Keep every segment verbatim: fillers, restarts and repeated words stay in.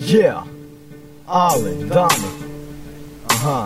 Yeah, Ale, Dani, aha.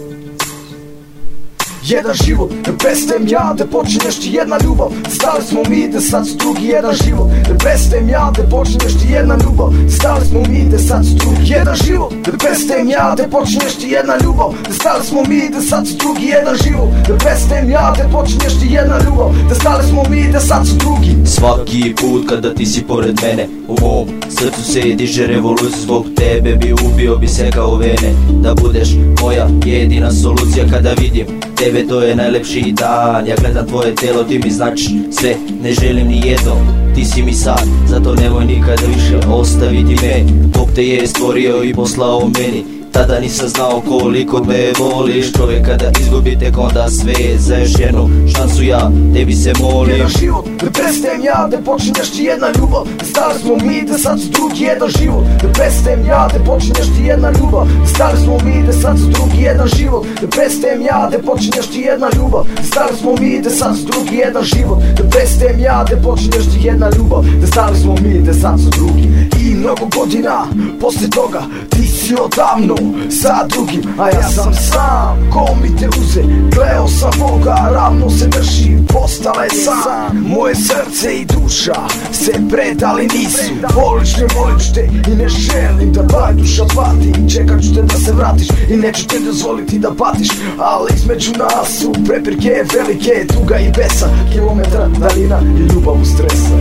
Jedan život, da prestajem ja, da počinješ ti jedna ljubav. Stali smo mi, da sad su drugi. Jedan život, da prestajem ja, da počinješ ti jedna ljubav. Stali smo mi, da sad su drugi. Jedan život, da prestajem ja, da počinješ ti jedna ljubav. Da stali smo mi, da sad su drugi. Jedan život, da prestajem ja, da počinješ ti jedna ljubav. Da stali smo mi, da sad su drugi. Svaki put kada ti si pored mene, u mom srcu se diže revolucija. Zbog tebe bi ubio bi se kao vene. Da budeš moja jedina solucija. Kada vidim tebe to je najlepši dan. Ja gledam tvoje telo, ti mi značiš sve. Ne želim ni jedno, ti si mi sad. Zato nemoj nikada više ostaviti me. Bog te je stvorio i poslao meni. Tada nisam znao koliko me voliš. Čovjek kada izgubi tek onda sve. Za još jednu šansu ja tebi se molim. Jedan život, da prestajem ja, da počinješ ti jedna ljubav. Da stali smo mi, da sad su drugi. Jedan život, da prestajem ja, da počinješ ti jedna ljubav. Da stali smo mi, da sad su drugi. Jedan život, da prestajem ja, da počinješ ti jedna ljubav. Da stali smo mi, da sad su drugi. Jedan život, da prestajem ja, da počinješ ti jedna ljubav. Da stali smo mi, da sad su drugi. I mnogo godina posle toga ti si odavno sa drugim, a ja sam sam. Ko mi te uze, gleo sam Boga, ravno se drži, postale sam. Moje srce i duša se predali nisu. Voliš, ne voliš te i ne želim da tvoja duša pati. Čekat ću te da se vratiš i neću te dozvoliti da patiš. Ali između nas su prepirke velike, tuga i besa, kilometra daljina i ljubav u stresa.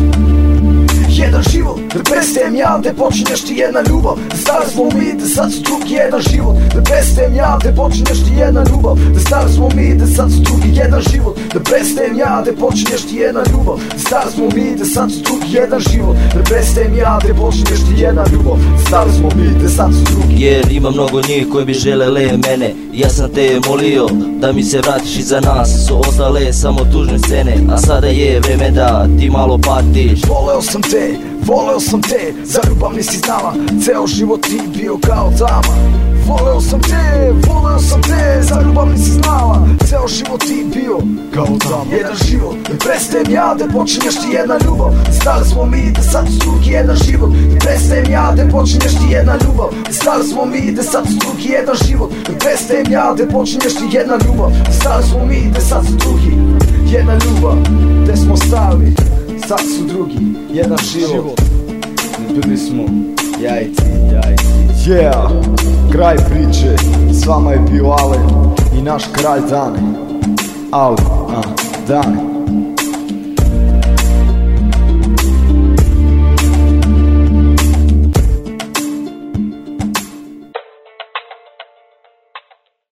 Jedan život, da prestajem ja, da počinješ ti jedna ljubav. Da stali smo mi, da sad su drugi. Jedan život, da prestajem ja, da počinješ ti jedna ljubav. Da stali smo mi, da sad su drugi. Jedan život, da prestajem ja, da počinješ ti jedna ljubav. Da stali smo mi, da sad su drugi. Jedan život, da prestajem ja, da počinješ ti jedna ljubav. Da stali smo mi, da sad su drugi. Jer ima mnogo njih koji bi želele mene. Ja sam te molio da mi se vratiš, iza nas su ostale samo tužne scene. A sada je vreme da ti malo patiš. Voleo sam te, voleo sam te, za ljubav nisi znala. Ceo život ti bio kao tama. Voleo sam te, voleo sam te, za ljubav nisi znala. Ceo život ti bio kao tama. Jedan život, da prestajem ja, da počinješ ti jedna ljubav. Stali smo mi, da sad su drugi. Jedan život, da prestajem ja, da počinješ ti jedna ljubav. Stali smo mi, da sad su drugi. Jedan život, da prestajem ja, da počinješ ti jedna ljubav. Stali smo mi, da sad su drugi. Jedna ljubav, gde smo stali, sad su drugi. Jedan život, bili smo ja i ti, ja i ti. Yeah, kraj priče, s vama je bio Ale i naš kralj Dani. Ale, a, Dani.